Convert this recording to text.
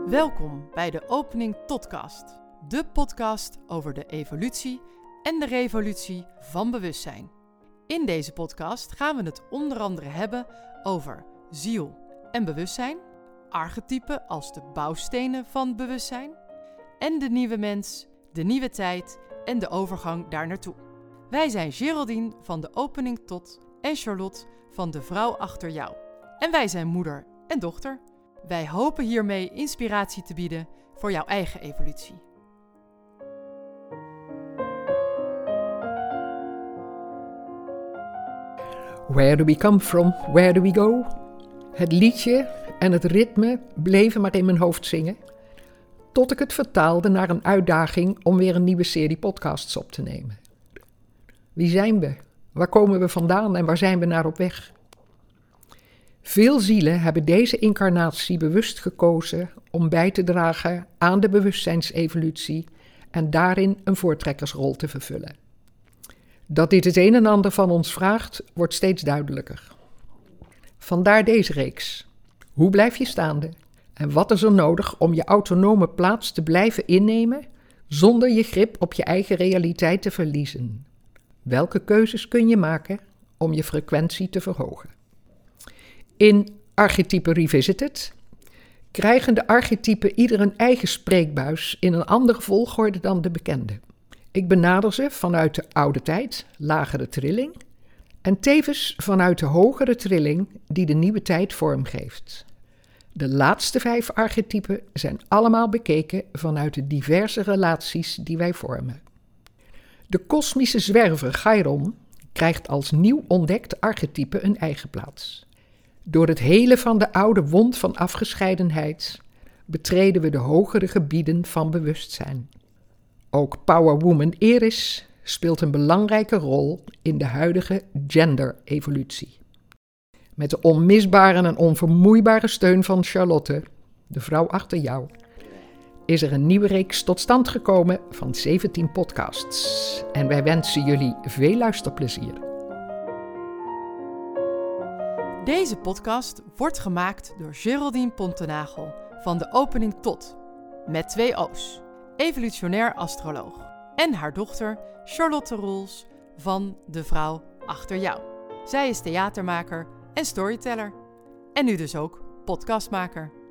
Welkom bij de Opening Totcast, de podcast over de evolutie en de revolutie van bewustzijn. In deze podcast gaan we het onder andere hebben over ziel en bewustzijn, archetypen als de bouwstenen van bewustzijn en de nieuwe mens, de nieuwe tijd en de overgang daar naartoe. Wij zijn Geraldine van de Opening Tot en Charlotte van de Vrouw Achter Jou. En wij zijn moeder en dochter. Wij hopen hiermee inspiratie te bieden voor jouw eigen evolutie. Where do we come from, where do we go? Het liedje en het ritme bleven maar in mijn hoofd zingen, tot ik het vertaalde naar een uitdaging om weer een nieuwe serie podcasts op te nemen. Wie zijn we? Waar komen we vandaan en waar zijn we naar op weg? Veel zielen hebben deze incarnatie bewust gekozen om bij te dragen aan de bewustzijnsevolutie en daarin een voortrekkersrol te vervullen. Dat dit het een en ander van ons vraagt, wordt steeds duidelijker. Vandaar deze reeks. Hoe blijf je staande? En wat is er nodig om je autonome plaats te blijven innemen zonder je grip op je eigen realiteit te verliezen? Welke keuzes kun je maken om je frequentie te verhogen? In Archetype Revisited krijgen de archetypen ieder een eigen spreekbuis in een andere volgorde dan de bekende. Ik benader ze vanuit de oude tijd, lagere trilling, en tevens vanuit de hogere trilling die de nieuwe tijd vormgeeft. De laatste 5 archetypen zijn allemaal bekeken vanuit de diverse relaties die wij vormen. De kosmische zwerver Chiron krijgt als nieuw ontdekt archetype een eigen plaats. Door het helen van de oude wond van afgescheidenheid betreden we de hogere gebieden van bewustzijn. Ook Powerwoman Eris speelt een belangrijke rol in de huidige gender-evolutie. Met de onmisbare en onvermoeibare steun van Charlotte, de Vrouw Achter Jou, is er een nieuwe reeks tot stand gekomen van 17 podcasts. En wij wensen jullie veel luisterplezier. Deze podcast wordt gemaakt door Geraldine Pontenagel van de Opening Tot, met 2 O's, evolutionair astroloog, en haar dochter Charlotte Roels van de Vrouw Achter Jou. Zij is theatermaker en storyteller en nu dus ook podcastmaker.